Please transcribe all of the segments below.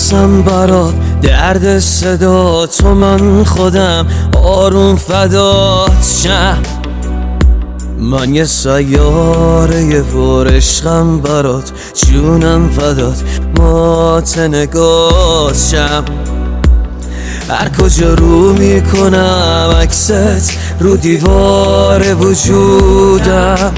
میفرستم برات درد صدا تو، من خودم آروم فدات شم. من یه سیاره پر عشقم برات، جونم فدات مات نگات شم. هر کجا رو میکنم عکست رو دیوار وجودم،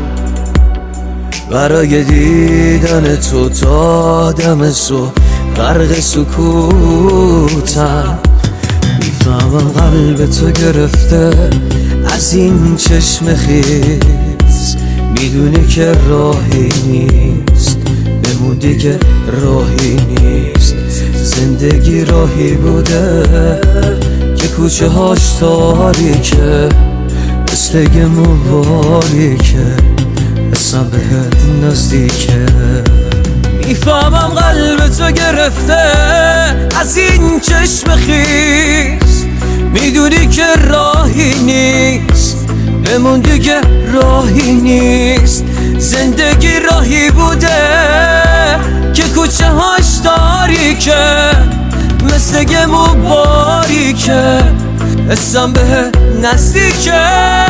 برای دیدن تو تا دم صبح غرق سکوتم. میفهمم قلب تو گرفته از این چشم خیز، میدونی که راهی نیست، بموندی که راهی نیست. زندگی راهی بوده که کوچه هاش تاریکه، مثل یه مباریکه اصلا بهت نزدیکه. میفهمم قلب تو گرفته از این چشم خیز، میدونی که راهی نیست، بموندی که راهی نیست. زندگی راهی بوده که کوچه هاش تاریکه، مثل یه مباریکه اسم به نزدیکه.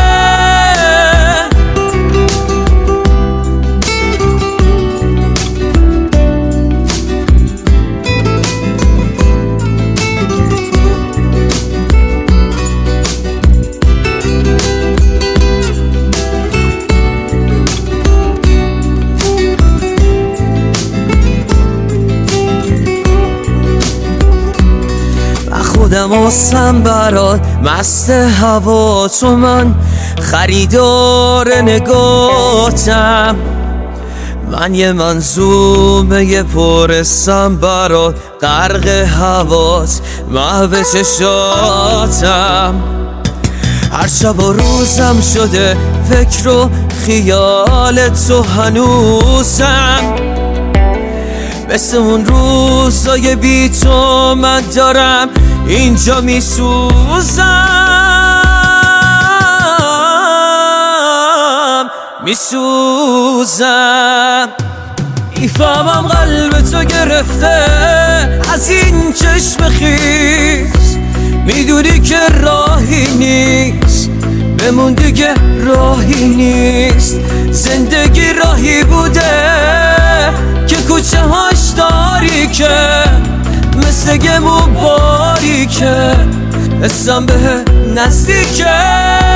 خودم آسم برات مست هوا تو، من خریدار نگاتم. من یه منظومه پرستم برات، غرق هوات محو چشاتم. هر شب و روزم شده فکر و خیال تو هنوزم، مثل اون روزای بی تو من دارم اینجا میسوزم. میفهمم قلب تو گرفته از این چشم خیز، میدونی که راهی نیست، بموندی که راهی نیست. زندگی راهی بوده که کوچه هاش تاریکه، مثل یه مباریکه اسم به نزدیکه.